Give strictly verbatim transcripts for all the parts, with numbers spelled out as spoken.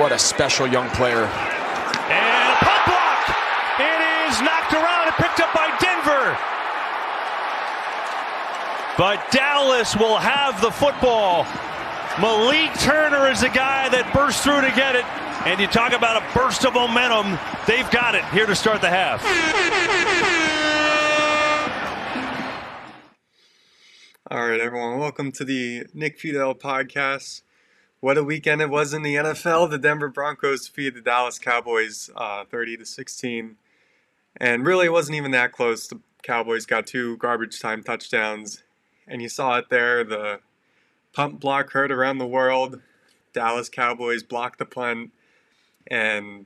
What a special young player. And a pump block. It is knocked around and picked up by Denver. But Dallas will have the football. Malik Turner is the guy that burst through to get it. And you talk about a burst of momentum. They've got it here to start the half. All right, everyone. Welcome to the Nick Fidel podcast. What a weekend it was in the N F L. The Denver Broncos defeated the Dallas Cowboys uh, thirty to sixteen. And really, it wasn't even that close. The Cowboys got two garbage time touchdowns. And you saw it there. The punt block heard around the world. Dallas Cowboys blocked the punt. And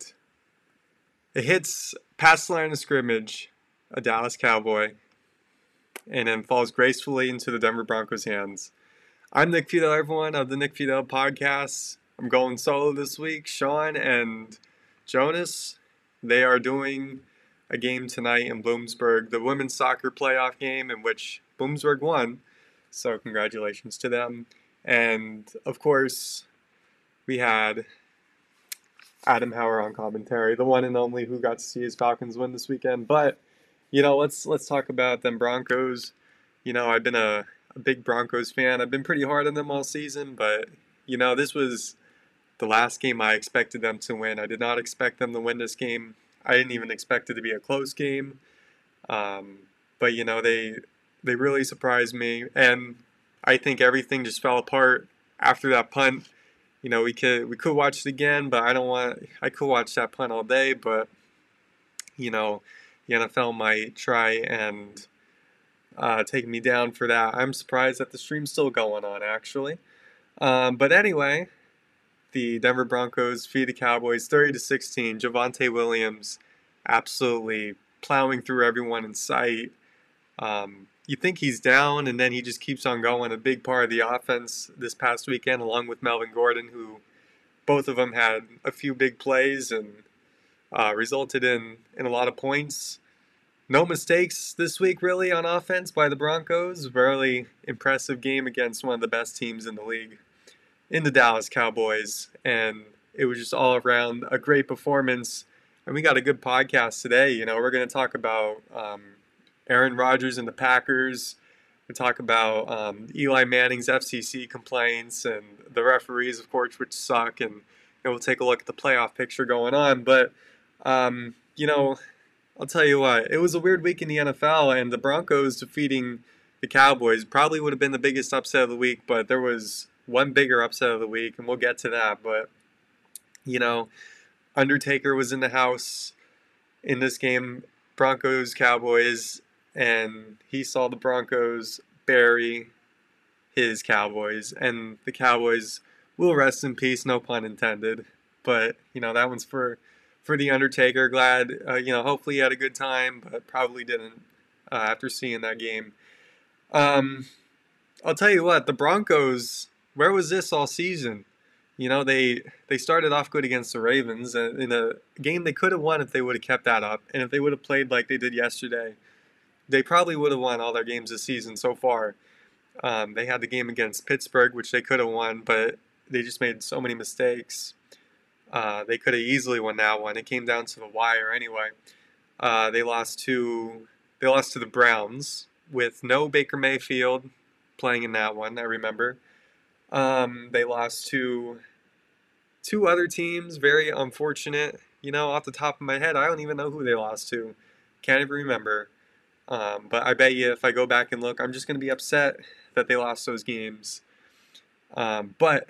it hits past the line of scrimmage, a Dallas Cowboy, and then falls gracefully into the Denver Broncos' hands. I'm Nick Fidel, everyone, of the Nick Fidel podcast. I'm going solo this week. Sean and Jonas, they are doing a game tonight in Bloomsburg, the women's soccer playoff game in which Bloomsburg won. So congratulations to them. And, of course, we had Adam Hauer on commentary, the one and only who got to see his Falcons win this weekend. But, you know, let's let's talk about them Broncos. You know, I've been a, a big Broncos fan. I've been pretty hard on them all season, but, you know, this was the last game I expected them to win. I did not expect them to win this game. I didn't even expect it to be a close game. Um, but, you know, they they really surprised me. And I think everything just fell apart after that punt. You know, we could we could watch it again, but I don't want. I could watch that punt all day, but you know, the N F L might try and uh, take me down for that. I'm surprised that the stream's still going on, actually. Um, but anyway, the Denver Broncos defeat the Cowboys thirty to sixteen. Javonte Williams absolutely plowing through everyone in sight. Um, You think he's down, and then he just keeps on going. A big part of the offense this past weekend, along with Melvin Gordon, who both of them had a few big plays and uh, resulted in, in a lot of points. No mistakes this week, really, on offense by the Broncos. Really impressive game against one of the best teams in the league, in the Dallas Cowboys. And it was just all around a great performance. And we got a good podcast today. You know, we're going to talk about Um, Aaron Rodgers and the Packers. We talk about um, Eli Manning's F C C complaints and the referees, of course, which suck. And you know, we'll take a look at the playoff picture going on. But, um, you know, I'll tell you what, it was a weird week in the N F L, and the Broncos defeating the Cowboys probably would have been the biggest upset of the week. But there was one bigger upset of the week, and we'll get to that. But, you know, Undertaker was in the house in this game, Broncos, Cowboys. And he saw the Broncos bury his Cowboys. And the Cowboys will rest in peace, no pun intended. But, you know, that one's for, for the Undertaker. Glad, uh, you know, hopefully he had a good time, but probably didn't uh, after seeing that game. Um, I'll tell you what, the Broncos, where was this all season? You know, they they started off good against the Ravens in a game they could have won if they would have kept that up. And if they would have played like they did yesterday, they probably would have won all their games this season so far. Um, they had the game against Pittsburgh, which they could have won, but they just made so many mistakes. Uh, they could have easily won that one. It came down to the wire anyway. Uh, they lost to they lost to the Browns with no Baker Mayfield playing in that one, I remember. Um, they lost to two other teams, very unfortunate. You know, off the top of my head, I don't even know who they lost to. Can't even remember. Um, but I bet you if I go back and look, I'm just going to be upset that they lost those games. Um, but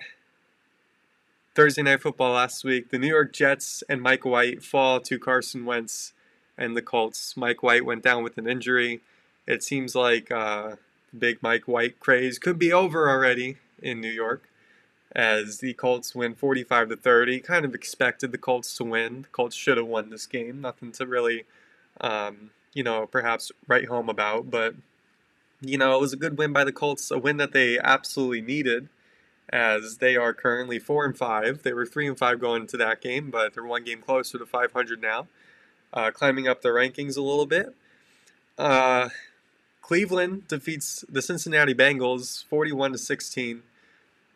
Thursday Night Football last week, the New York Jets and Mike White fall to Carson Wentz and the Colts. Mike White went down with an injury. It seems like uh, the big Mike White craze could be over already in New York, as the Colts win forty-five to thirty. Kind of expected the Colts to win. The Colts should have won this game. Nothing to really... Um, you know, perhaps write home about, but, you know, it was a good win by the Colts, a win that they absolutely needed, as they are currently four and five. They were three and five going into that game, but they're one game closer to five hundred now, uh, climbing up the rankings a little bit. Uh, Cleveland defeats the Cincinnati Bengals forty-one to sixteen.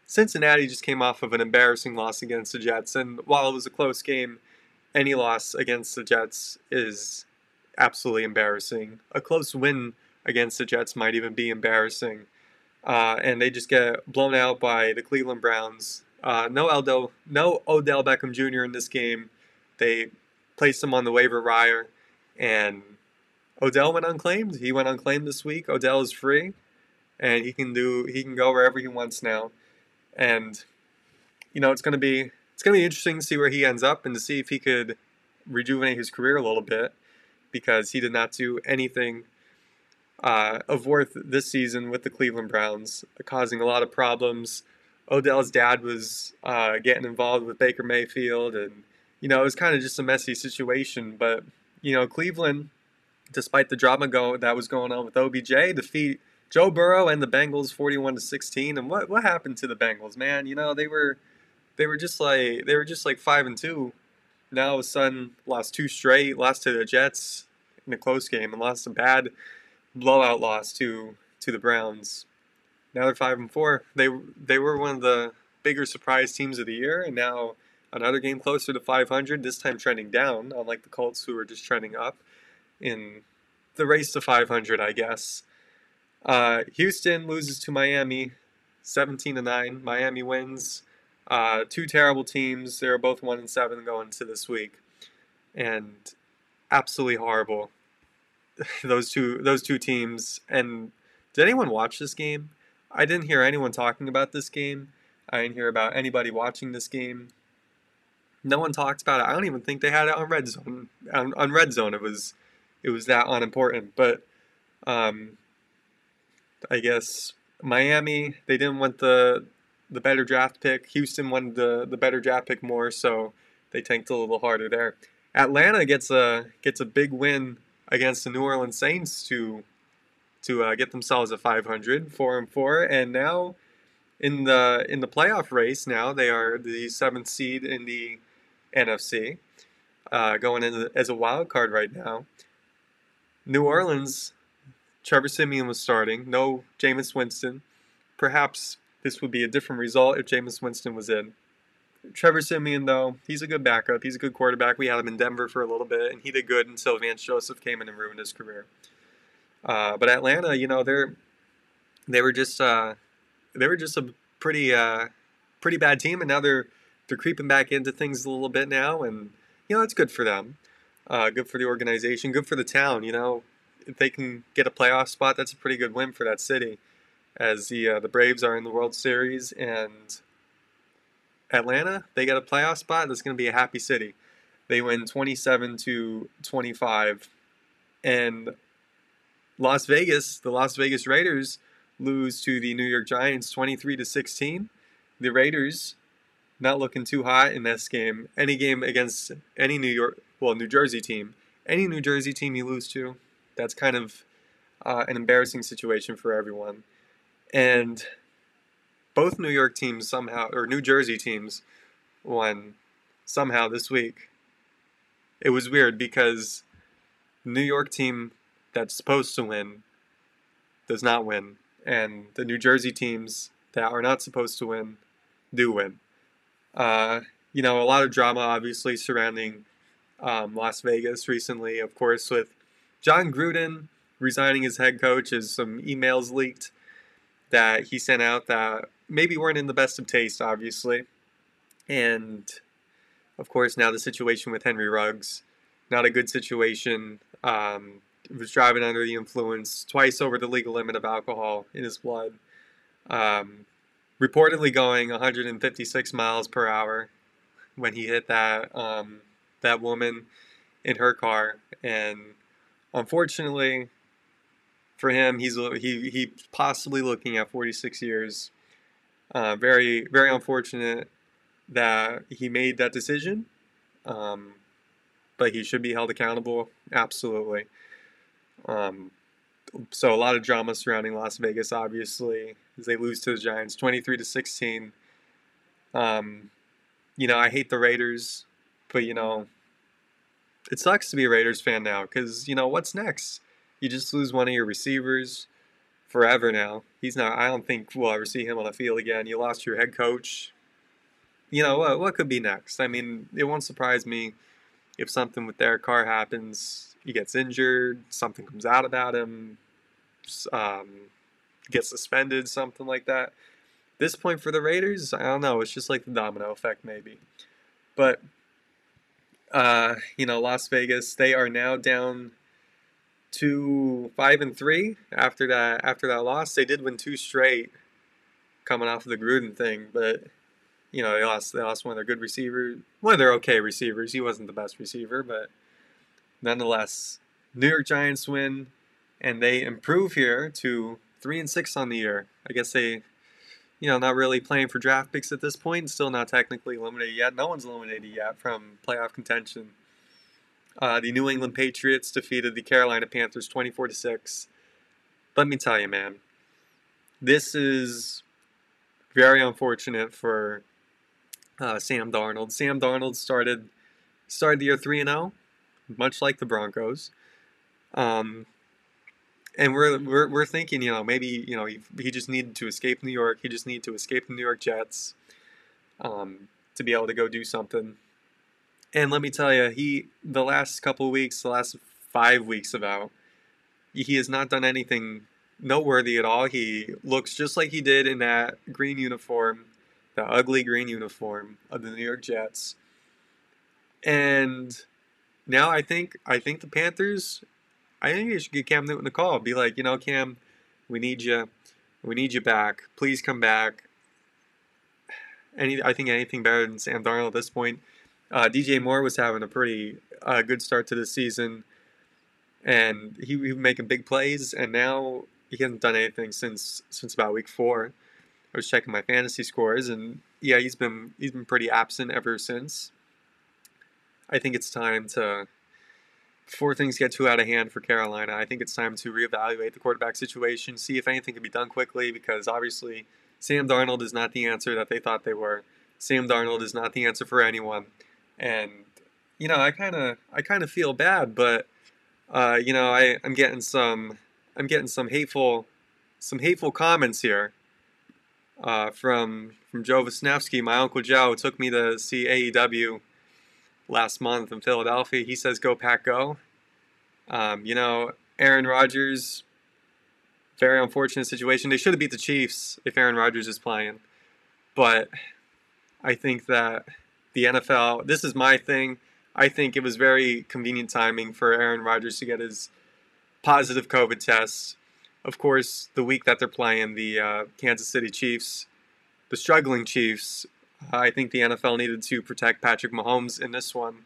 Cincinnati just came off of an embarrassing loss against the Jets, and while it was a close game, any loss against the Jets is absolutely embarrassing. A close win against the Jets might even be embarrassing. Uh, and they just get blown out by the Cleveland Browns. Uh, no Eldo, no Odell Beckham Junior in this game. They placed him on the waiver wire, and Odell went unclaimed. He went unclaimed this week. Odell is free, and he can do he can go wherever he wants now. And you know it's gonna be it's gonna be interesting to see where he ends up and to see if he could rejuvenate his career a little bit, because he did not do anything uh, of worth this season with the Cleveland Browns, causing a lot of problems. Odell's dad was uh, getting involved with Baker Mayfield, and you know it was kind of just a messy situation. But you know Cleveland, despite the drama go that was going on with O B J, defeat Joe Burrow and the Bengals forty-one to sixteen. And what what happened to the Bengals, man? You know they were they were just like they were just like five and two. Now all of a sudden lost two straight, lost to the Jets in a close game, and lost a bad blowout loss to to the Browns. Now they're five and four. They they were one of the bigger surprise teams of the year, and now another game closer to five hundred. This time trending down, unlike the Colts, who were just trending up in the race to five hundred, I guess. Uh, Houston loses to Miami, seventeen to nine. Miami wins. Uh, two terrible teams. They're both one and seven going into this week, and absolutely horrible. those two those two teams. And did anyone watch this game? I didn't hear anyone talking about this game. I didn't hear about anybody watching this game. No one talked about it. I don't even think they had it on Red Zone. On, on Red Zone, it was it was that unimportant. But um, I guess Miami, they didn't want the the better draft pick. Houston wanted the the better draft pick more, so they tanked a little harder there. Atlanta gets a gets a big win against the New Orleans Saints to to uh, get themselves at five hundred, four and four, and now in the in the playoff race, now they are the seventh seed in the N F C, uh, going in as a wild card right now. New Orleans, Trevor Siemian was starting, no Jameis Winston. Perhaps this would be a different result if Jameis Winston was in. Trevor Siemian, though, he's a good backup. He's a good quarterback. We had him in Denver for a little bit, and he did good until Vance Joseph came in and ruined his career. Uh, but Atlanta, you know, they're they were just uh, they were just a pretty uh, pretty bad team, and now they're they're creeping back into things a little bit now, and you know, it's good for them, uh, good for the organization, good for the town. You know, if they can get a playoff spot, that's a pretty good win for that city, as the uh, the Braves are in the World Series, and Atlanta, they get a playoff spot. That's going to be a happy city. They win twenty-seven to twenty-five, and Las Vegas, the Las Vegas Raiders lose to the New York Giants twenty-three to sixteen. The Raiders not looking too hot in this game. Any game against any New York, well, New Jersey team, any New Jersey team you lose to, that's kind of uh, an embarrassing situation for everyone. And both New York teams somehow, or New Jersey teams, won somehow this week. It was weird because the New York team that's supposed to win does not win, and the New Jersey teams that are not supposed to win do win. Uh, you know, a lot of drama obviously surrounding um, Las Vegas recently, of course, with John Gruden resigning as head coach, as some emails leaked that he sent out that maybe weren't in the best of taste, obviously. And of course, now the situation with Henry Ruggs, not a good situation. Um, was driving under the influence twice over the legal limit of alcohol in his blood. Um, reportedly going one hundred fifty-six miles per hour when he hit that um, that woman in her car. And unfortunately for him, he's he he possibly looking at forty-six years. Uh, very very unfortunate that he made that decision. Um, but he should be held accountable, absolutely. Um, so a lot of drama surrounding Las Vegas, obviously, as they lose to the Giants, twenty-three to sixteen. Um, you know, I hate the Raiders, but you know, it sucks to be a Raiders fan now because you know what's next? You just lose one of your receivers. forever now. He's not. I don't think we'll ever see him on the field again. You lost your head coach. You know what? What could be next? I mean, it won't surprise me if something with Derek Carr happens. He gets injured. Something comes out about him. Um, gets suspended. Something like that. This point for the Raiders, I don't know. It's just like the domino effect, maybe. But uh, you know, Las Vegas, they are now down to five and three after that. After that loss, they did win two straight, coming off of the Gruden thing. But you know, they lost. They lost one of their good receivers, one of their okay receivers. He wasn't the best receiver, but nonetheless, New York Giants win, and they improve here to three and six on the year. I guess they, you know, not really playing for draft picks at this point. Still not technically eliminated yet. No one's eliminated yet from playoff contention. Uh, the New England Patriots defeated the Carolina Panthers twenty-four to six. Let me tell you, man, this is very unfortunate for uh, Sam Darnold. Sam Darnold started started the year three and zero, much like the Broncos. Um, and we're we're we're thinking, you know, maybe you know he, he just needed to escape New York. He just needed to escape the New York Jets um, to be able to go do something. And let me tell you, he the last couple of weeks, the last five weeks about, he has not done anything noteworthy at all. He looks just like he did in that green uniform, the ugly green uniform of the New York Jets. And now I think I think the Panthers, I think you should give Cam Newton a call. Be like, you know, Cam, we need you, we need you back. Please come back. Any, I think anything better than Sam Darnold at this point. Uh, D J Moore was having a pretty uh, good start to the season, and he, he was making big plays, and now he hasn't done anything since since about week four. I was checking my fantasy scores, and yeah, he's been he's been pretty absent ever since. I think it's time to, before things get too out of hand for Carolina, I think it's time to reevaluate the quarterback situation, see if anything can be done quickly, because obviously Sam Darnold is not the answer that they thought they were. Sam Darnold is not the answer for anyone. And, you know, I kind of I kind of feel bad, but, uh, you know, I, I'm getting some I'm getting some hateful some hateful comments here uh, from from Joe Wisniewski. My Uncle Joe took me to see A E W last month in Philadelphia. He says, "Go Pack, go." Um, you know, Aaron Rodgers, very unfortunate situation. They should have beat the Chiefs if Aaron Rodgers is playing, but I think that the N F L, this is my thing, I think it was very convenient timing for Aaron Rodgers to get his positive COVID test. Of course, the week that they're playing the uh, Kansas City Chiefs, the struggling Chiefs, uh, I think the N F L needed to protect Patrick Mahomes in this one.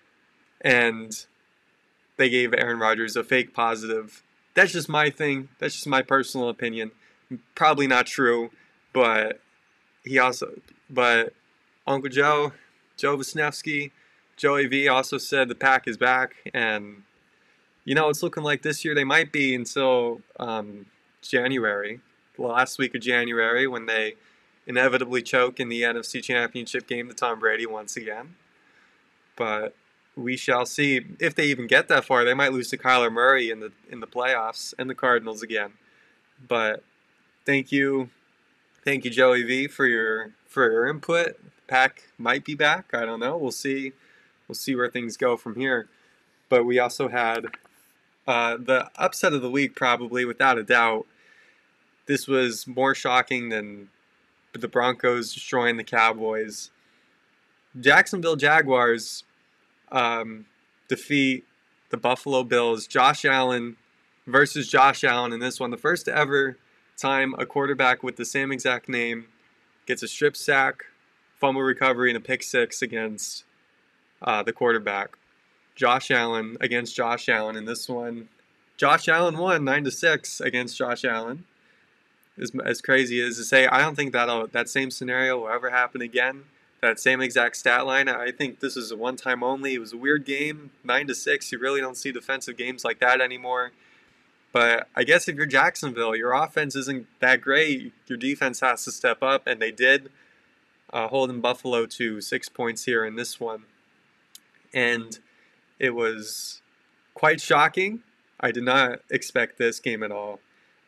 And they gave Aaron Rodgers a fake positive. That's just my thing. That's just my personal opinion. Probably not true, but he also, but Uncle Joe, Joe Wisniewski, Joey V also said the Pack is back, and you know it's looking like this year they might be until um, January, the last week of January, when they inevitably choke in the N F C Championship game to Tom Brady once again. But we shall see if they even get that far. They might lose to Kyler Murray in the in the playoffs and the Cardinals again. But thank you, thank you, Joey V, for your for your input. Pack might be back. I don't know. We'll see. We'll see where things go from here. But we also had uh, the upset of the week, probably without a doubt. This was more shocking than the Broncos destroying the Cowboys. Jacksonville Jaguars um, defeat the Buffalo Bills. Josh Allen versus Josh Allen in this one. The first ever time a quarterback with the same exact name gets a strip sack, fumble recovery, and a pick six against uh, the quarterback. Josh Allen against Josh Allen in this one. Josh Allen won nine to six against Josh Allen. As, as crazy as to say, I don't think that that same scenario will ever happen again. That same exact stat line. I think this is a one time only. It was a weird game, nine to six. You really don't see defensive games like that anymore. But I guess if you're Jacksonville, your offense isn't that great. Your defense has to step up, and they did, uh, holding Buffalo to six points here in this one. And it was quite shocking. I did not expect this game at all.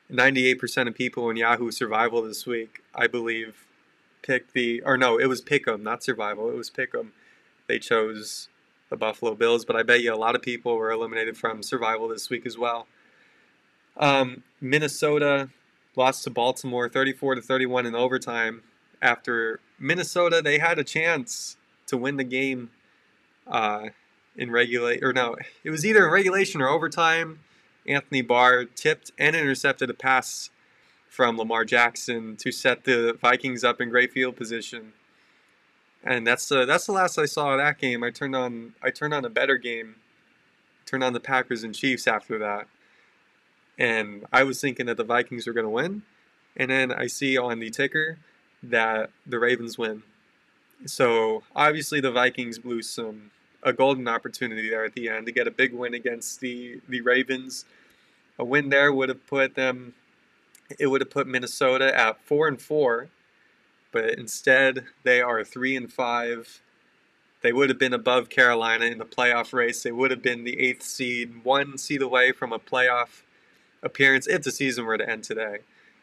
ninety-eight percent of people in Yahoo Survival this week, I believe, picked the, or no, it was Pick'em, not Survival, it was Pick'em. They chose the Buffalo Bills, but I bet you a lot of people were eliminated from Survival this week as well. Um, Minnesota lost to Baltimore thirty-four to thirty-one in overtime. After Minnesota, they had a chance to win the game uh, in regulate, or no, it was either in regulation or overtime. Anthony Barr tipped and intercepted a pass from Lamar Jackson to set the Vikings up in great field position. And that's the that's the last I saw of that game. I turned on I turned on a better game, turned on the Packers and Chiefs after that, and I was thinking that the Vikings were going to win, and then I see on the ticker that the Ravens win. So obviously the Vikings blew some a golden opportunity there at the end to get a big win against the the Ravens. A win there would have put them, it would have put Minnesota at four and four. But instead, they are three and five. They would have been above Carolina in the playoff race. They would have been the eighth seed, one seed away from a playoff appearance if the season were to end today.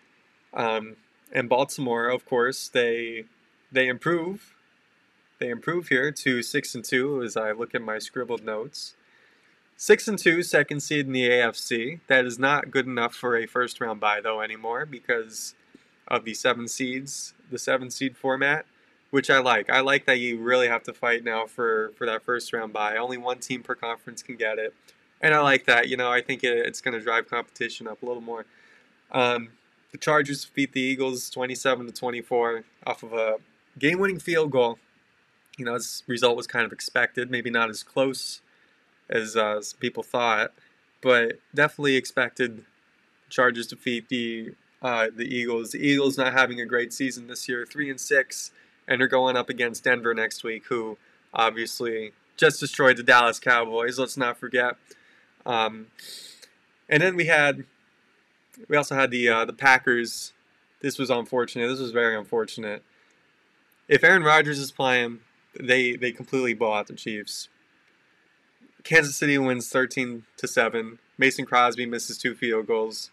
Um, and Baltimore, of course, they they improve. They improve here to six and two as I look at my scribbled notes. Six and two, second seed in the A F C. That is not good enough for a first round bye though anymore because of the seven seeds, the seven seed format, which I like. I like that you really have to fight now for, for that first round bye. Only one team per conference can get it. And I like that. You know, I think it, it's going to drive competition up a little more. Um, the Chargers defeat the Eagles twenty-seven to twenty-four off of a game-winning field goal. You know, this result was kind of expected. Maybe not as close as, uh, as people thought, but definitely expected the Chargers defeat the Uh, the Eagles. The Eagles not having a great season this year, three and six, and they're going up against Denver next week, who obviously just destroyed the Dallas Cowboys. Let's not forget. Um, and then we had, we also had the uh, the Packers. This was unfortunate. This was very unfortunate. If Aaron Rodgers is playing, they they completely blow out the Chiefs. Kansas City wins thirteen to seven. Mason Crosby misses two field goals.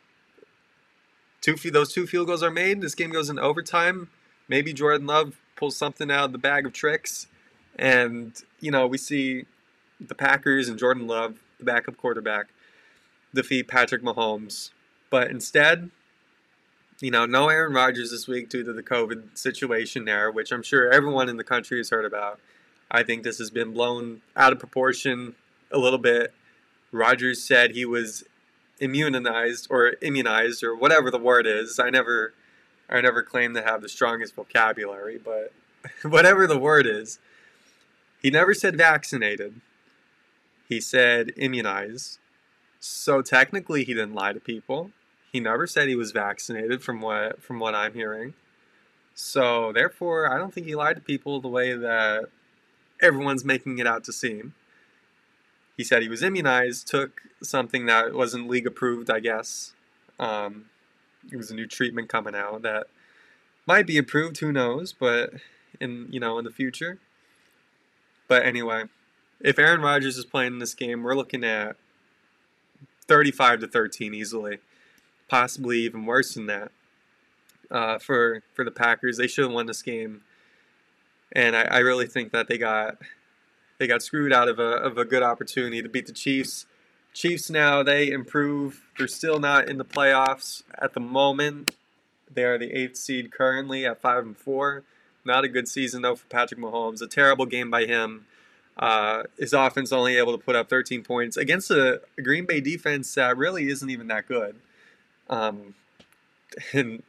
Two those two field goals are made. This game goes into overtime. Maybe Jordan Love pulls something out of the bag of tricks, and you know we see the Packers and Jordan Love, the backup quarterback, defeat Patrick Mahomes. But instead, you know, no Aaron Rodgers this week due to the COVID situation there, which I'm sure everyone in the country has heard about. I think this has been blown out of proportion a little bit. Rodgers said he was immunized or immunized or whatever the word is. I never I never claim to have the strongest vocabulary, but whatever the word is, he never said vaccinated. He said immunized. So technically he didn't lie to people. He never said he was vaccinated from what from what I'm hearing. So therefore I don't think he lied to people the way that everyone's making it out to seem. He said he was immunized, took something that wasn't league approved, I guess. Um, it was a new treatment coming out that might be approved, who knows, but in you know in the future. But anyway, if Aaron Rodgers is playing in this game, we're looking at thirty-five to thirteen easily, possibly even worse than that. Uh, for for the Packers, they should have won this game, and I, I really think that they got. They got screwed out of a of a good opportunity to beat the Chiefs. Chiefs now, they improve. They're still not in the playoffs at the moment. They are the eighth seed currently at five and four. Not a good season though for Patrick Mahomes. A terrible game by him. Uh, his offense only able to put up thirteen points against a, a Green Bay defense that really isn't even that good. Um, and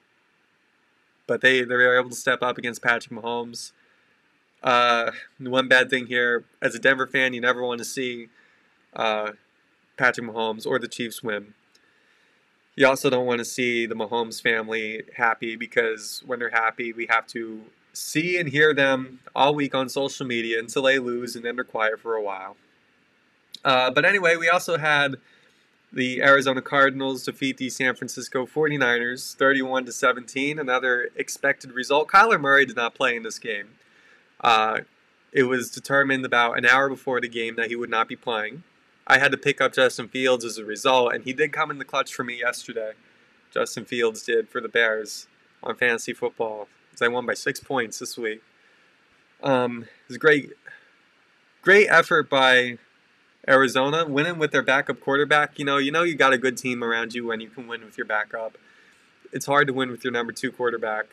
but they they were able to step up against Patrick Mahomes. Uh, one bad thing here, as a Denver fan, you never want to see uh, Patrick Mahomes or the Chiefs win. You also don't want to see the Mahomes family happy because when they're happy, we have to see and hear them all week on social media until they lose and then they're quiet for a while. Uh, but anyway, we also had the Arizona Cardinals defeat the San Francisco forty-niners thirty-one to seventeen, another expected result. Kyler Murray did not play in this game. Uh, it was determined about an hour before the game that he would not be playing. I had to pick up Justin Fields as a result, and he did come in the clutch for me yesterday. Justin Fields did for the Bears on fantasy football. They won by six points this week. Um, it was a great, great effort by Arizona, winning with their backup quarterback. You know, you know you got a good team around you when you can win with your backup. It's hard to win with your number two quarterback,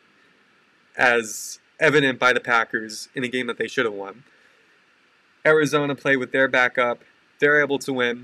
as evident by the Packers in a game that they should have won. Arizona played with their backup. They're able to win.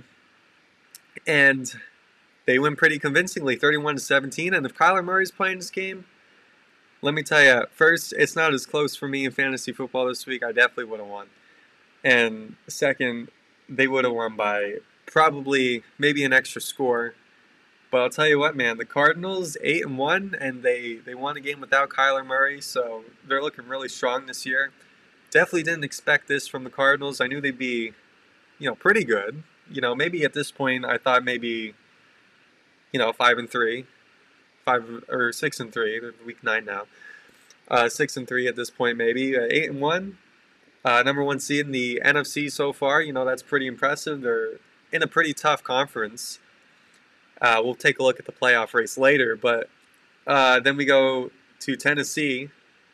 And they win pretty convincingly, thirty-one to seventeen. And if Kyler Murray's playing this game, let me tell you, first, it's not as close for me in fantasy football this week. I definitely would have won. And second, they would have won by probably maybe an extra score. But I'll tell you what, man, the Cardinals eight and one, and they they won a game without Kyler Murray, so they're looking really strong this year. Definitely didn't expect this from the Cardinals. I knew they'd be, you know, pretty good. You know, maybe at this point I thought maybe, you know, five and three, five or six and three. They're week nine now. Uh, six and three at this point, maybe uh, eight and one. Uh, number one seed in the N F C so far. You know, that's pretty impressive. They're in a pretty tough conference. Uh, we'll take a look at the playoff race later, but uh, then we go to Tennessee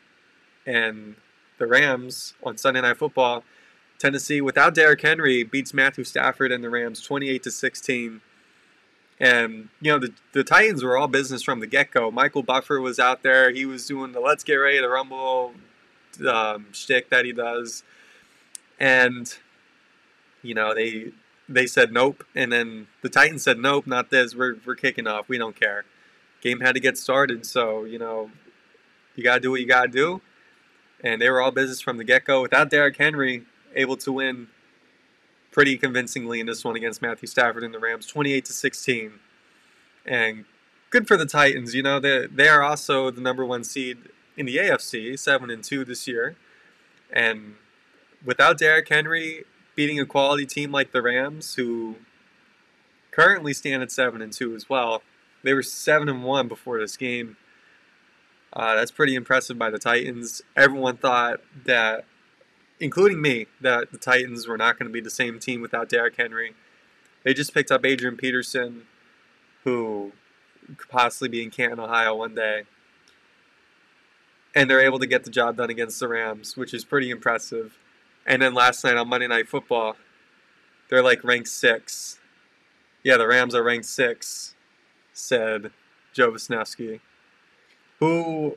and the Rams on Sunday Night Football. Tennessee, without Derrick Henry, beats Matthew Stafford and the Rams twenty-eight to sixteen. And, you know, the, the Titans were all business from the get-go. Michael Buffer was out there. He was doing the let's get ready to rumble um, shtick that he does. And, you know, they they said nope. And then the Titans said nope, not this. We're, we're kicking off. We don't care. Game had to get started. So, you know, you got to do what you got to do. And they were all business from the get-go. Without Derrick Henry, able to win pretty convincingly in this one against Matthew Stafford and the Rams, twenty-eight to sixteen. And good for the Titans. You know, they they are also the number one seed in the A F C, seven and two this year. And without Derrick Henry beating a quality team like the Rams, who currently stand at seven and two as well, they were seven and one before this game. Uh, that's pretty impressive by the Titans. Everyone thought that, including me, that the Titans were not going to be the same team without Derrick Henry. They just picked up Adrian Peterson, who could possibly be in Canton, Ohio one day. And they're able to get the job done against the Rams, which is pretty impressive. And then last night on Monday Night Football, they're like ranked six. Yeah, the Rams are ranked six, said Joe Wisniewski, who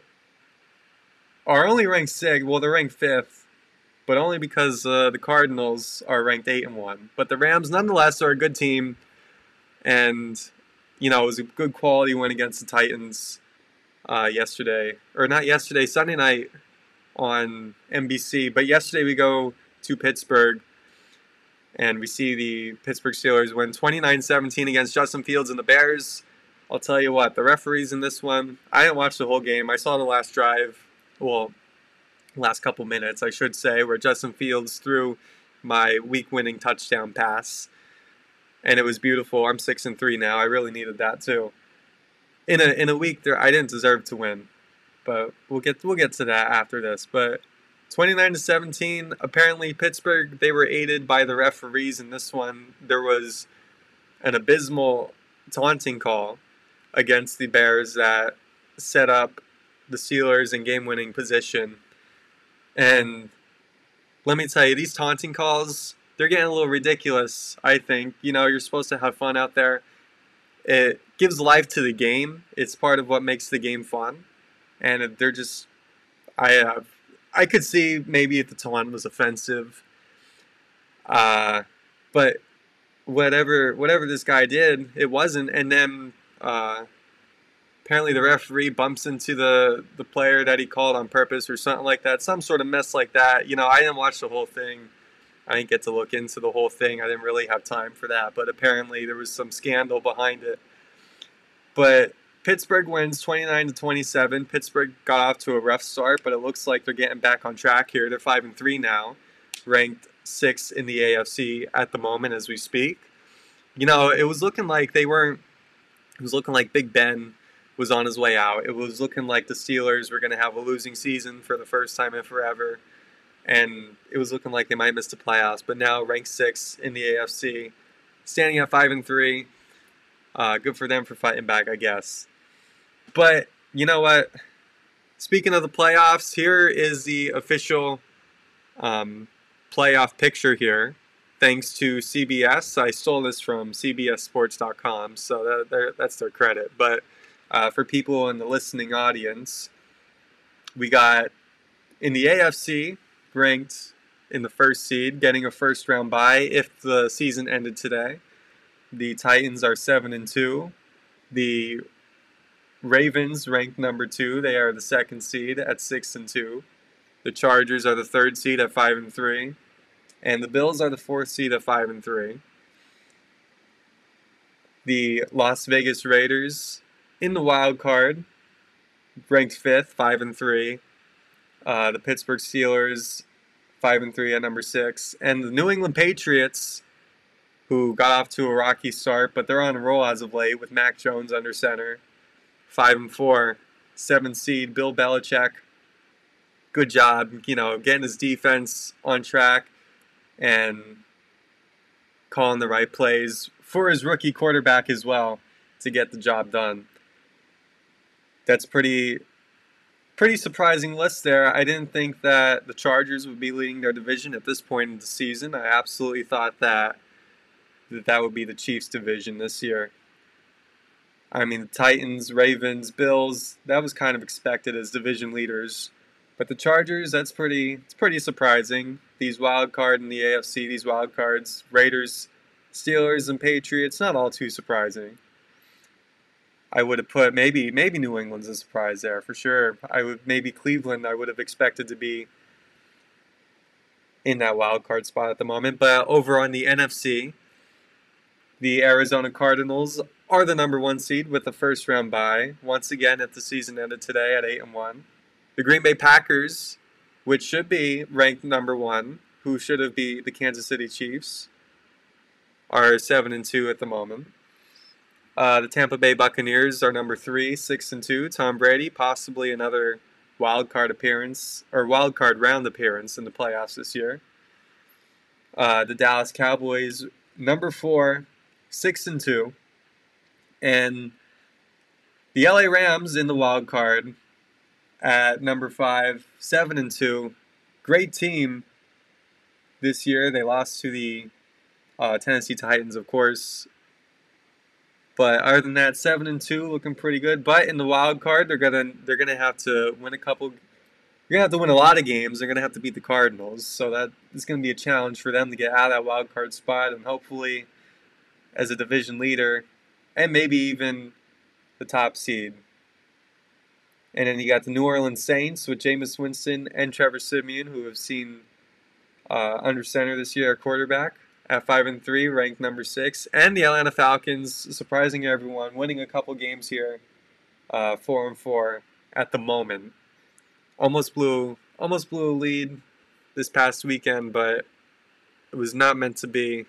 are only ranked six. Well, they're ranked fifth, but only because uh, the Cardinals are ranked eight and one. But the Rams, nonetheless, are a good team, and you know it was a good quality win against the Titans uh, yesterday, or not yesterday, Sunday night on N B C. But yesterday we go to Pittsburgh, and we see the Pittsburgh Steelers win twenty-nine seventeen against Justin Fields and the Bears. I'll tell you what, the referees in this one, I didn't watch the whole game. I saw the last drive, well, last couple minutes, I should say, where Justin Fields threw my week-winning touchdown pass, and it was beautiful. I'm six and three now. I really needed that too. In a in a week, there I didn't deserve to win, but we'll get we'll get to that after this. But twenty-nine to seventeen. Apparently, Pittsburgh, they were aided by the referees in this one. There was an abysmal taunting call against the Bears that set up the Steelers in game-winning position. And let me tell you, these taunting calls, they're getting a little ridiculous, I think. You know, you're supposed to have fun out there. It gives life to the game. It's part of what makes the game fun. And they're just, I uh, I could see maybe if the taunt was offensive. Uh, but whatever whatever this guy did, it wasn't. And then uh, apparently the referee bumps into the, the player that he called on purpose or something like that. Some sort of mess like that. You know, I didn't watch the whole thing. I didn't get to look into the whole thing. I didn't really have time for that. But apparently there was some scandal behind it. But Pittsburgh wins twenty-nine to twenty-seven. Pittsburgh got off to a rough start, but it looks like they're getting back on track here. They're five and three now, ranked sixth in the A F C at the moment as we speak. You know, it was looking like they weren't. It was looking like Big Ben was on his way out. It was looking like the Steelers were going to have a losing season for the first time in forever, and it was looking like they might miss the playoffs. But now ranked sixth in the A F C, standing at five and three. Uh, good for them for fighting back, I guess. But you know what? Speaking of the playoffs, here is the official um, playoff picture here. Thanks to C B S. I stole this from C B S sports dot com, so that, that's their credit. But uh, for people in the listening audience, we got in the A F C ranked in the first seed, getting a first round bye if the season ended today. The Titans are seven and two. The Ravens ranked number two. They are the second seed at six and two. The Chargers are the third seed at five and three. And the Bills are the fourth seed at five and three. The Las Vegas Raiders in the wild card, ranked fifth, five and three. Uh, the Pittsburgh Steelers, five and three at number six, and the New England Patriots, who got off to a rocky start, but they're on a roll as of late with Mac Jones under center, five and four, seventh seed. Bill Belichick, good job, you know, getting his defense on track and calling the right plays for his rookie quarterback as well to get the job done. That's pretty pretty surprising list there. I didn't think that the Chargers would be leading their division at this point in the season. I absolutely thought that that, that would be the Chiefs' division this year. I mean, the Titans, Ravens, Bills, that was kind of expected as division leaders. But the Chargers, that's pretty it's pretty surprising. These wild card in the A F C, these wild cards, Raiders, Steelers, and Patriots, not all too surprising. I would have put maybe maybe New England's a surprise there for sure. I would maybe Cleveland I would have expected to be in that wild card spot at the moment. But over on the N F C, the Arizona Cardinals are the number one seed with the first round bye. Once again, if the season ended today at eight and one. The Green Bay Packers, which should be ranked number one, who should have be the Kansas City Chiefs, are seven and two at the moment. Uh, the Tampa Bay Buccaneers are number three, six and two. Tom Brady, possibly another wild card appearance or wild card round appearance in the playoffs this year. Uh, the Dallas Cowboys, number four, six and two, and the L A Rams in the wild card at number five, seven and two. Great team this year. They lost to the uh, Tennessee Titans, of course. But other than that, seven and two, looking pretty good. But in the wild card, they're gonna they're gonna have to win a couple. You're gonna have to win a lot of games. They're gonna have to beat the Cardinals, so that is gonna be a challenge for them to get out of that wild card spot, and hopefully, as a division leader, and maybe even the top seed. And then you got the New Orleans Saints with Jameis Winston and Trevor Siemian, who have seen uh, under center this year at quarterback. At five and three, ranked number six, and the Atlanta Falcons, surprising everyone, winning a couple games here, uh, four and four at the moment. Almost blew, almost blew a lead this past weekend, but it was not meant to be.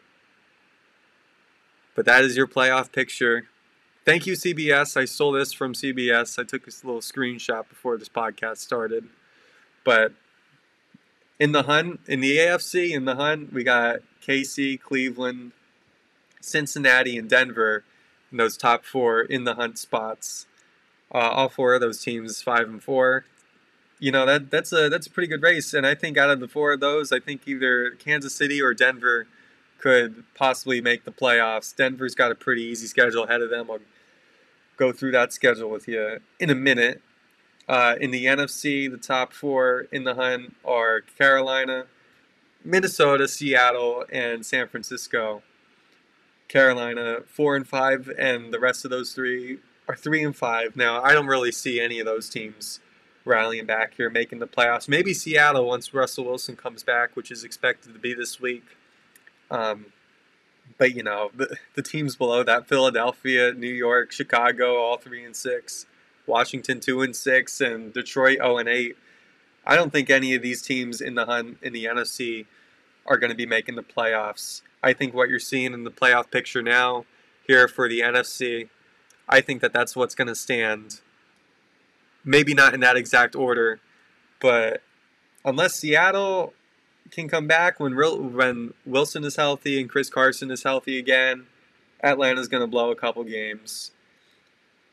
But that is your playoff picture. Thank you, C B S. I stole this from C B S. I took this little screenshot before this podcast started, but. In the hunt, in the A F C, in the hunt, we got K C, Cleveland, Cincinnati, and Denver in those top four in the hunt spots. Uh, all four of those teams, five and four. You know that that's a that's a pretty good race, and I think out of the four of those, I think either Kansas City or Denver could possibly make the playoffs. Denver's got a pretty easy schedule ahead of them. I'll go through that schedule with you in a minute. Uh, in the N F C, the top four in the hunt are Carolina, Minnesota, Seattle, and San Francisco. Carolina, four and five, and the rest of those three are three and five. Now, I don't really see any of those teams rallying back here, making the playoffs. Maybe Seattle once Russell Wilson comes back, which is expected to be this week. Um, but, you know, the, the teams below that, Philadelphia, New York, Chicago, all three and six. Washington two and six, and Detroit zero and eight. I don't think any of these teams in the hunt in the N F C are going to be making the playoffs. I think what you're seeing in the playoff picture now here for the N F C, I think that that's what's going to stand. Maybe not in that exact order, but unless Seattle can come back when when Wilson is healthy and Chris Carson is healthy again, Atlanta's going to blow a couple games.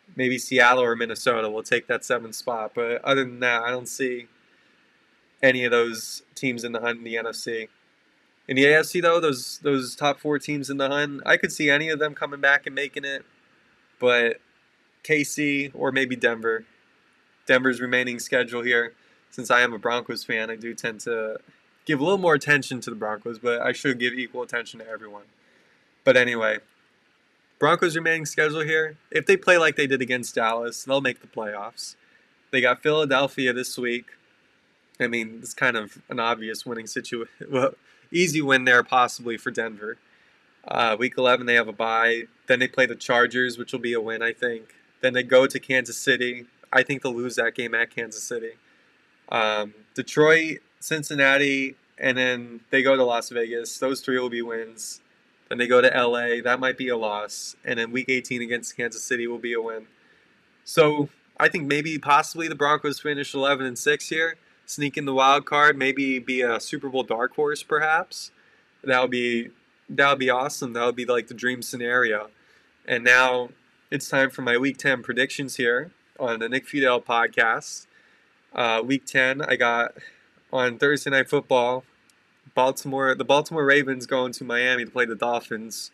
maybe Seattle or Minnesota will take that seventh spot. But other than that, I don't see any of those teams in the hunt in the N F C. In the A F C, though, those those top four teams in the hunt, I could see any of them coming back and making it. But K C or maybe Denver. Denver's remaining schedule here, since I am a Broncos fan, I do tend to give a little more attention to the Broncos, but I should give equal attention to everyone. But anyway, Broncos remaining schedule here. If they play like they did against Dallas, they'll make the playoffs. They got Philadelphia this week. I mean, it's kind of an obvious winning situation. Well, easy win there possibly for Denver. Uh, week eleven, they have a bye. Then they play the Chargers, which will be a win, I think. Then they go to Kansas City. I think they'll lose that game at Kansas City. Um, Detroit, Cincinnati, and then they go to Las Vegas. Those three will be wins. Then they go to L A. That might be a loss. And then week eighteen against Kansas City will be a win. So I think maybe possibly the Broncos finish eleven and six here. Sneak in the wild card. Maybe be a Super Bowl dark horse perhaps. That would be, that would be awesome. That would be like the dream scenario. And now it's time for my week ten predictions here on the Nick Fidel podcast. Uh, week ten, I got on Thursday Night Football, Baltimore, the Baltimore Ravens going to Miami to play the Dolphins.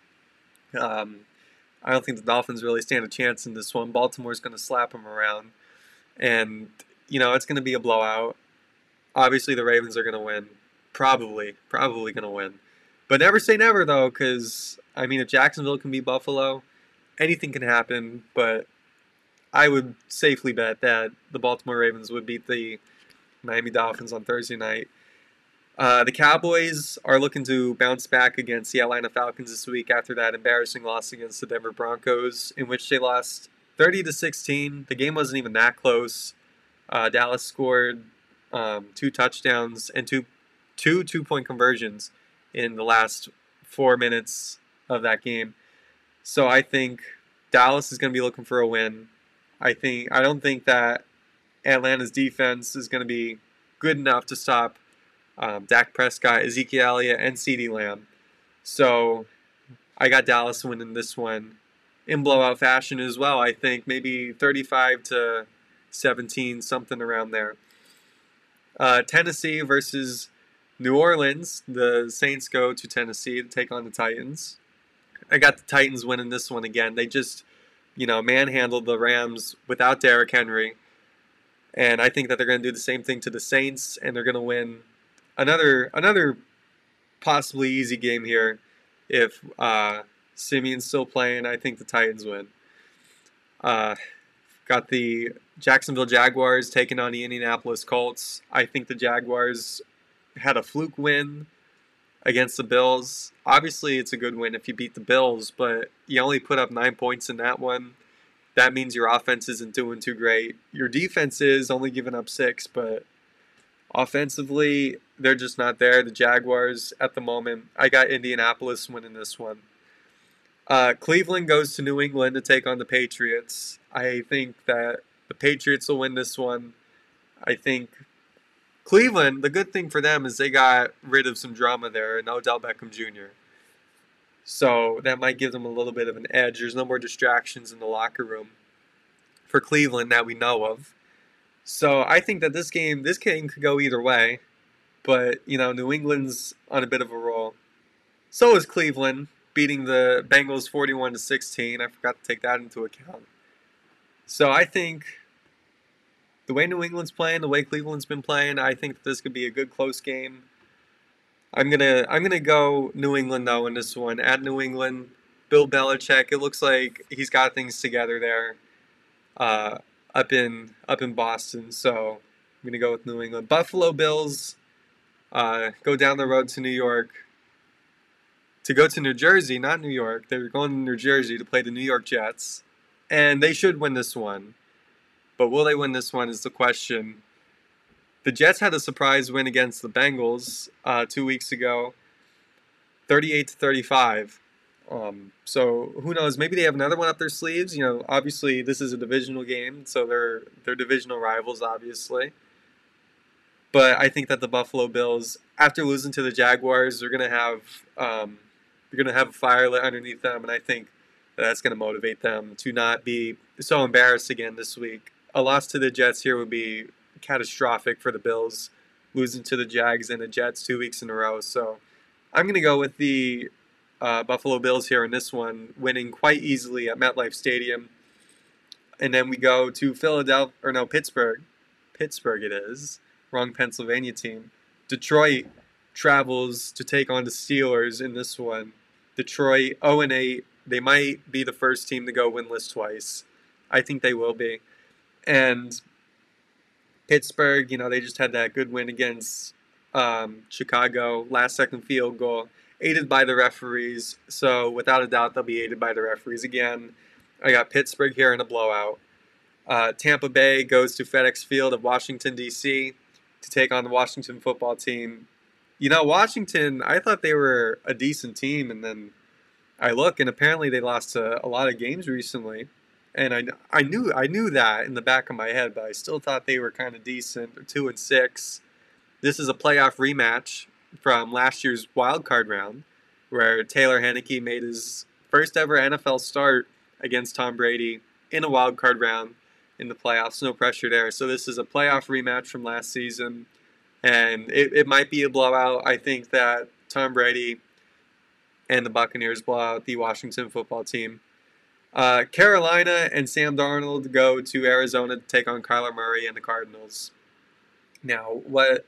Um, I don't think the Dolphins really stand a chance in this one. Baltimore's going to slap them around. And, you know, it's going to be a blowout. Obviously, the Ravens are going to win. Probably. Probably going to win. But never say never, though, because, I mean, if Jacksonville can beat Buffalo, anything can happen. But I would safely bet that the Baltimore Ravens would beat the Miami Dolphins on Thursday night. Uh, the Cowboys are looking to bounce back against the Atlanta Falcons this week after that embarrassing loss against the Denver Broncos, in which they lost thirty to sixteen. The game wasn't even that close. Uh, Dallas scored um, two touchdowns and two, two two-point conversions in the last four minutes of that game. So I think Dallas is going to be looking for a win. I think I don't think that Atlanta's defense is going to be good enough to stop um, Dak Prescott, Ezekiel Elliott, and CeeDee Lamb. So I got Dallas winning this one in blowout fashion as well. I think maybe thirty-five to seventeen, something around there. Uh, Tennessee versus New Orleans. The Saints go to Tennessee to take on the Titans. I got the Titans winning this one again. They just, you know, manhandled the Rams without Derrick Henry. And I think that they're going to do the same thing to the Saints, and they're going to win another another possibly easy game here. If uh, Simeon's still playing, I think the Titans win. Uh, got the Jacksonville Jaguars taking on the Indianapolis Colts. I think the Jaguars had a fluke win against the Bills. Obviously, it's a good win if you beat the Bills, but you only put up nine points in that one. That means your offense isn't doing too great. Your defense is only giving up six, but offensively, they're just not there. The Jaguars, at the moment, I got Indianapolis winning this one. Uh, Cleveland goes to New England to take on the Patriots. I think that the Patriots will win this one. I think Cleveland, the good thing for them is they got rid of some drama there and Odell Beckham Junior So that might give them a little bit of an edge. There's no more distractions in the locker room for Cleveland that we know of. So I think that this game, this game could go either way. But, you know, New England's on a bit of a roll. So is Cleveland, beating the Bengals forty-one to sixteen. I forgot to take that into account. So I think the way New England's playing, the way Cleveland's been playing, I think that this could be a good close game. I'm gonna I'm gonna go New England though in this one. At New England, Bill Belichick. It looks like he's got things together there, uh, up in up in Boston. So I'm gonna go with New England. Buffalo Bills uh, go down the road to New York. To go to New Jersey, not New York. They're going to New Jersey to play the New York Jets, and they should win this one. But will they win this one is the question. The Jets had a surprise win against the Bengals uh, two weeks ago, thirty-eight to thirty-five. Um, so who knows? Maybe they have another one up their sleeves. You know, obviously this is a divisional game, so they're they're divisional rivals, obviously. But I think that the Buffalo Bills, after losing to the Jaguars, they're gonna have um, they're gonna have a fire lit underneath them, and I think That's going to motivate them to not be so embarrassed again this week. A loss to the Jets here would be catastrophic for the Bills, losing to the Jags and the Jets two weeks in a row. So I'm going to go with the uh, Buffalo Bills here in this one, winning quite easily at MetLife Stadium. And then we go to Philadelphia, or no, Pittsburgh. Pittsburgh it is. Wrong Pennsylvania team. Detroit travels to take on the Steelers in this one. Detroit oh and eight. They might be the first team to go winless twice. I think they will be. And Pittsburgh, you know, they just had that good win against um, Chicago. Last second field goal. Aided by the referees. So without a doubt, they'll be aided by the referees again. I got Pittsburgh here in a blowout. Uh, Tampa Bay goes to FedEx Field of Washington, D C to take on the Washington football team. You know, Washington, I thought they were a decent team, and then I look, and apparently they lost a, a lot of games recently. And I, I knew I knew that in the back of my head, but I still thought they were kind of decent, two and six. This is a playoff rematch from last year's wild card round, where Taylor Heinicke made his first ever N F L start against Tom Brady in a wild card round in the playoffs. No pressure there. So this is a playoff rematch from last season, and it, it might be a blowout. I think that Tom Brady and the Buccaneers blow out the Washington football team. Uh, Carolina and Sam Darnold go to Arizona to take on Kyler Murray and the Cardinals. Now, what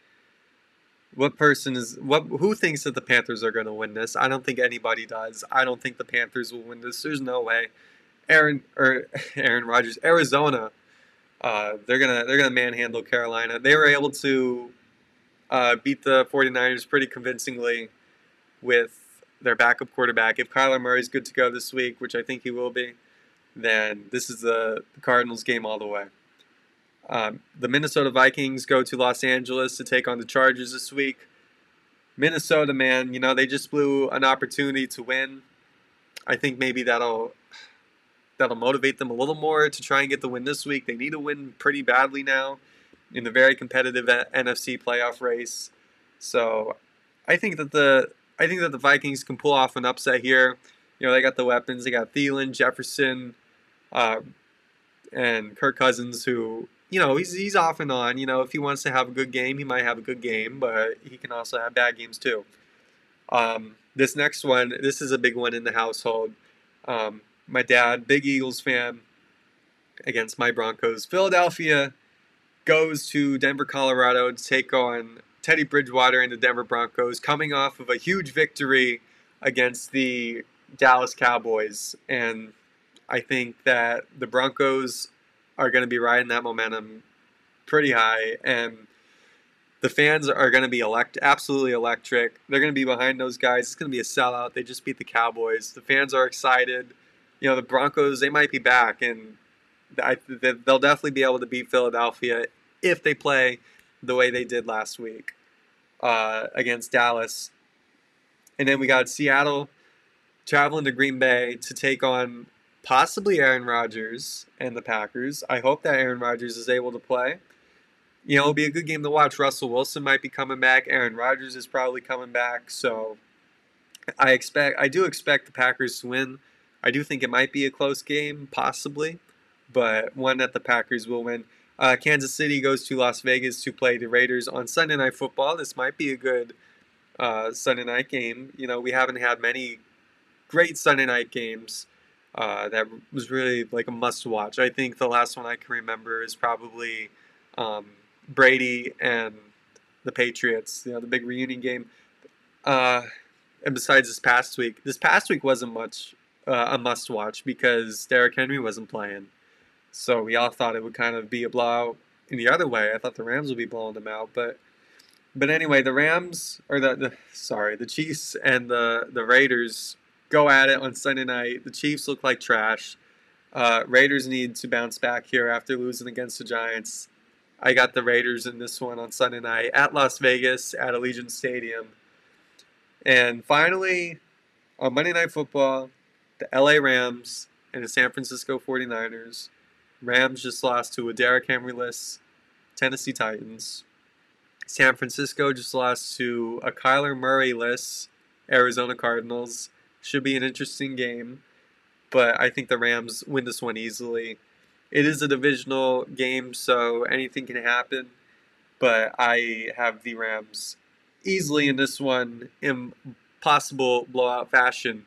what person is what? Who thinks that the Panthers are going to win this? I don't think anybody does. I don't think the Panthers will win this. There's no way. Aaron or Aaron Rodgers, Arizona, uh, they're gonna they're gonna manhandle Carolina. They were able to uh, beat the 49ers pretty convincingly with their backup quarterback. If Kyler Murray's good to go this week, which I think he will be, then this is the Cardinals game all the way. Um, the Minnesota Vikings go to Los Angeles to take on the Chargers this week. Minnesota, man, you know, they just blew an opportunity to win. I think maybe that'll that'll motivate them a little more to try and get the win this week. They need to win pretty badly now in the very competitive N F C playoff race. So I think that the I think that the Vikings can pull off an upset here. You know, they got the weapons. They got Thielen, Jefferson, uh, and Kirk Cousins, who, you know, he's he's off and on. You know, if he wants to have a good game, he might have a good game, but he can also have bad games too. Um, this next one, this is a big one in the household. Um, my dad, big Eagles fan, against my Broncos. Philadelphia goes to Denver, Colorado to take on Teddy Bridgewater and the Denver Broncos, coming off of a huge victory against the Dallas Cowboys. And I think that the Broncos are going to be riding that momentum pretty high, and the fans are going to be elect absolutely electric. They're going to be behind those guys. It's going to be a sellout. They just beat the Cowboys. The fans are excited. You know, the Broncos, they might be back, and I, they'll definitely be able to beat Philadelphia if they play the way they did last week uh, against Dallas. And then we got Seattle traveling to Green Bay to take on possibly Aaron Rodgers and the Packers. I hope that Aaron Rodgers is able to play. You know, it'll be a good game to watch. Russell Wilson might be coming back. Aaron Rodgers is probably coming back. So I expect, I do expect the Packers to win. I do think it might be a close game, possibly, but one that the Packers will win. Uh, Kansas City goes to Las Vegas to play the Raiders on Sunday Night Football. This might be a good uh, Sunday night game. You know, we haven't had many great Sunday night games uh, that was really like a must-watch. I think the last one I can remember is probably um, Brady and the Patriots, you know, the big reunion game. Uh, and besides this past week, this past week wasn't much uh, a must-watch because Derrick Henry wasn't playing. So we all thought it would kind of be a blowout in the other way. I thought the Rams would be blowing them out, but but anyway, the Rams or the, the sorry, the Chiefs and the the Raiders go at it on Sunday night. The Chiefs look like trash. Uh, Raiders need to bounce back here after losing against the Giants. I got the Raiders in this one on Sunday night at Las Vegas at Allegiant Stadium. And finally, on Monday Night Football, the L A Rams and the San Francisco forty-niners. Rams just lost to a Derrick Henry-less Tennessee Titans. San Francisco just lost to a Kyler Murray-less Arizona Cardinals. Should be an interesting game. but I think the Rams win this one easily. It is a divisional game, so anything can happen, but I have the Rams easily in this one in possible blowout fashion.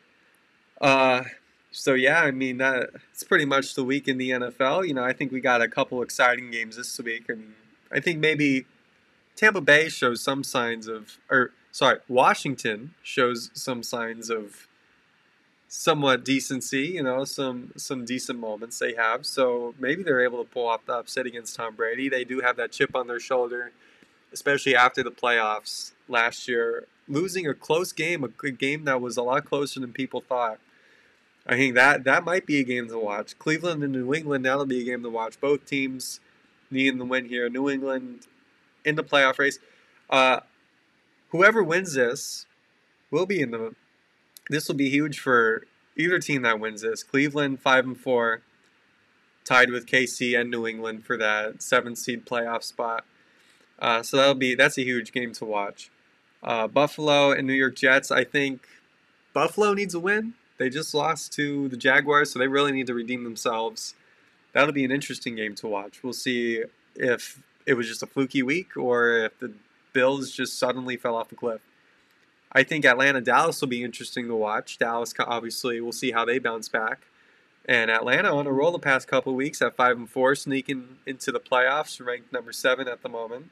Uh, so yeah, I mean that's pretty much the week in the N F L. You know, I think we got a couple exciting games this week. I mean, I think maybe Tampa Bay shows some signs of, or sorry, Washington shows some signs of somewhat decency. You know, some some decent moments they have. So maybe they're able to pull off the upset against Tom Brady. They do have that chip on their shoulder, especially after the playoffs last year, losing a close game, a good game that was a lot closer than people thought. I think that that might be a game to watch. Cleveland and New England, that'll be a game to watch. Both teams needing the win here. New England in the playoff race. Uh, whoever wins this will be in the. This will be huge for either team that wins this. Cleveland five and four, tied with K C and New England for that seventh seed playoff spot. Uh, so that'll be that's a huge game to watch. Uh, Buffalo and New York Jets. I think Buffalo needs a win. They just lost to the Jaguars, so they really need to redeem themselves. That'll be an interesting game to watch. We'll see if it was just a fluky week or if the Bills just suddenly fell off a cliff. I think Atlanta-Dallas will be interesting to watch. Dallas, obviously, we'll see how they bounce back. And Atlanta on a roll the past couple of weeks at five and four, sneaking into the playoffs, ranked number seven at the moment.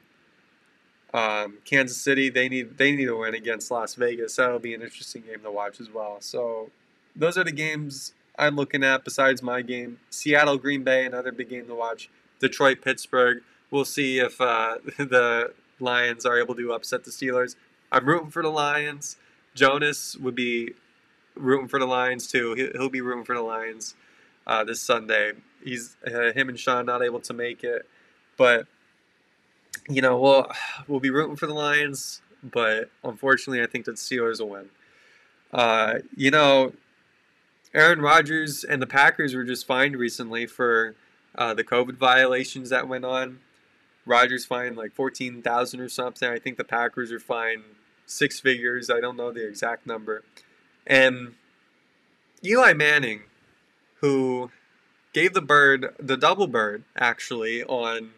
Um, Kansas City, they need they need a win against Las Vegas. That'll be an interesting game to watch as well. So those are the games I'm looking at besides my game. Seattle, Green Bay, another big game to watch. Detroit, Pittsburgh. We'll see if uh, the Lions are able to upset the Steelers. I'm rooting for the Lions. Jonas would be rooting for the Lions too. He'll be rooting for the Lions uh, this Sunday. He's uh, him and Sean not able to make it, but you know we'll we'll be rooting for the Lions. But unfortunately, I think that the Steelers will win. Uh, you know. Aaron Rodgers and the Packers were just fined recently for uh, the COVID violations that went on. Rodgers fined like fourteen thousand dollars or something. I think the Packers are fined six figures. I don't know the exact number. And Eli Manning, who gave the bird, the double bird, actually, on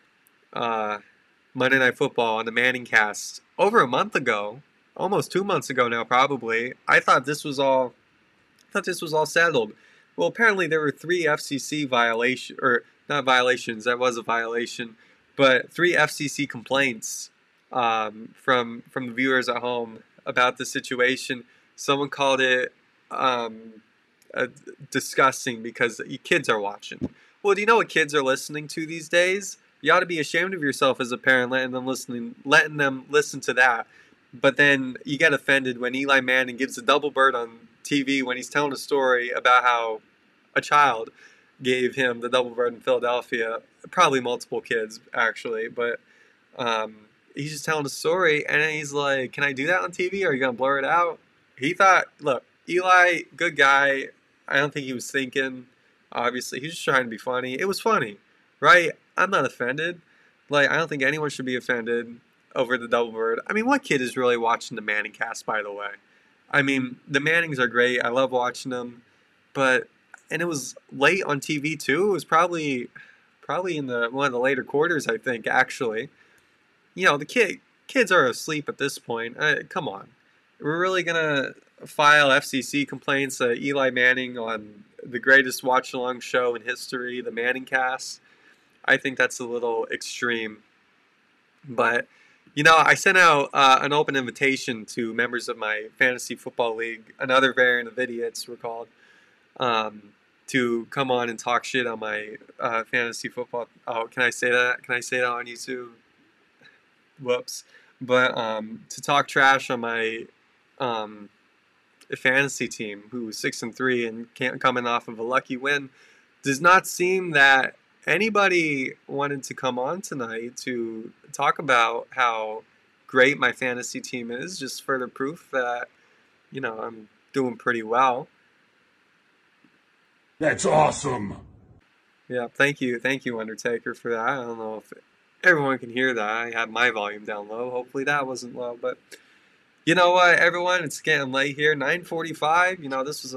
uh, Monday Night Football on the Manning cast over a month ago, almost two months ago now probably. I thought this was all... I thought this was all settled. Well, apparently there were three F C C violations, or not violations, that was a violation, but three F C C complaints um, from from the viewers at home about the situation. Someone called it um, uh, disgusting because kids are watching. Well, do you know what kids are listening to these days? You ought to be ashamed of yourself as a parent, letting them listening, letting them listen to that. But then you get offended when Eli Manning gives a double bird on T V when he's telling a story about how a child gave him the double bird in Philadelphia. Probably multiple kids, actually. But um, he's just telling a story, and he's like, can I do that on T V? Or are you going to blur it out? He thought, look, Eli, good guy. I don't think he was thinking. Obviously, he's just trying to be funny. It was funny, right? I'm not offended. Like, I don't think anyone should be offended over the double bird. I mean, what kid is really watching the Manning cast, by the way? I mean, the Mannings are great. I love watching them. But, and it was late on T V too. It was probably probably in the one of the later quarters, I think, actually. You know, the kid kids are asleep at this point. Uh, come on. We're really going to file F C C complaints at Eli Manning on the greatest watch-along show in history, the Manning cast. I think that's a little extreme. But you know, I sent out uh, an open invitation to members of my fantasy football league, another variant of idiots, we're called, um, to come on and talk shit on my uh, fantasy football. Oh, can I say that? Can I say that on YouTube? Whoops. But um, to talk trash on my um, fantasy team, who was six and three and can't coming off of a lucky win, does not seem that anybody wanted to come on tonight to talk about how great my fantasy team is, just further proof that, you know, I'm doing pretty well. That's awesome. Yeah, thank you. Thank you, Undertaker, for that. I don't know if everyone can hear that. I had my volume down low. Hopefully that wasn't low. But you know what, everyone? It's getting late here. nine forty-five. You know, this was a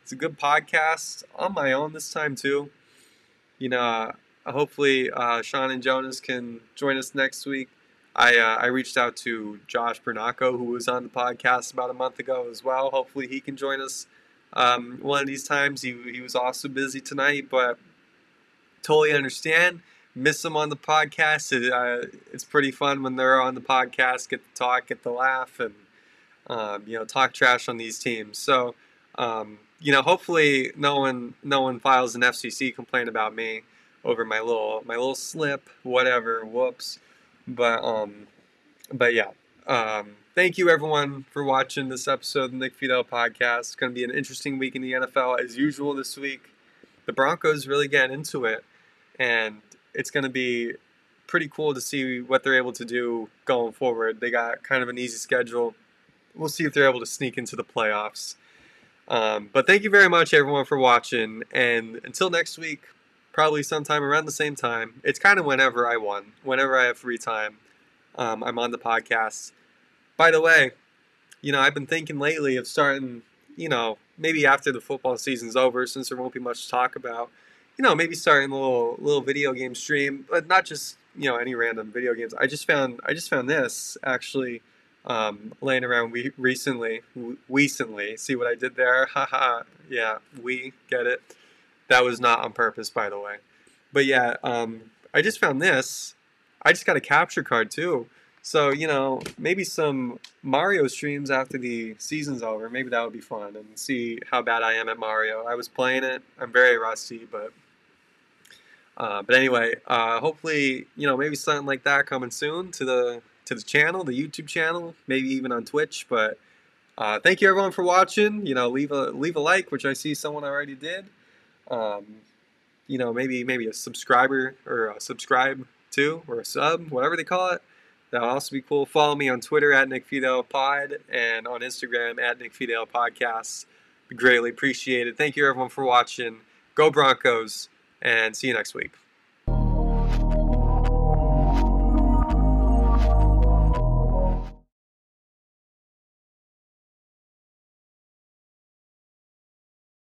it's a good podcast on my own this time too. You know, uh, hopefully uh, Sean and Jonas can join us next week. I uh, I reached out to Josh Bernaco, who was on the podcast about a month ago as well. Hopefully he can join us um, one of these times. He he was also busy tonight, but totally understand. Miss them on the podcast. It, uh, it's pretty fun when they're on the podcast. Get to talk, get to laugh, and um, you know, talk trash on these teams. So, um, you know, hopefully no one no one files an F C C complaint about me over my little my little slip, whatever. Whoops. But um, but yeah. Um, thank you everyone for watching this episode of the Nick Fidel podcast. It's going to be an interesting week in the N F L as usual this week. The Broncos really getting into it, and it's going to be pretty cool to see what they're able to do going forward. They got kind of an easy schedule. We'll see if they're able to sneak into the playoffs. Um, but thank you very much, everyone, for watching. And until next week, probably sometime around the same time. It's kind of whenever I want, whenever I have free time. Um, I'm on the podcast. By the way, you know, I've been thinking lately of starting, you know, maybe after the football season's over, since there won't be much to talk about, you know, maybe starting a little little video game stream, but not just, you know, any random video games. I just found I just found this actually um, laying around we recently. Recently, see what I did there? Haha. Yeah, we get it. That was not on purpose, by the way. But yeah, um, I just found this. I just got a capture card too. So, you know, maybe some Mario streams after the season's over. Maybe that would be fun, and see how bad I am at Mario. I was playing it. I'm very rusty, but uh, but anyway, uh, hopefully, you know, maybe something like that coming soon to the to the channel, the YouTube channel, maybe even on Twitch. But uh, thank you everyone for watching. You know, leave a leave a like, which I see someone already did. Um, you know, maybe maybe a subscriber or a subscribe to or a sub, whatever they call it. That'll also be cool. Follow me on Twitter at Nick Fidel Pod and on Instagram at Nick Fidel Podcast. Be greatly appreciated. Thank you everyone for watching. Go Broncos, and see you next week.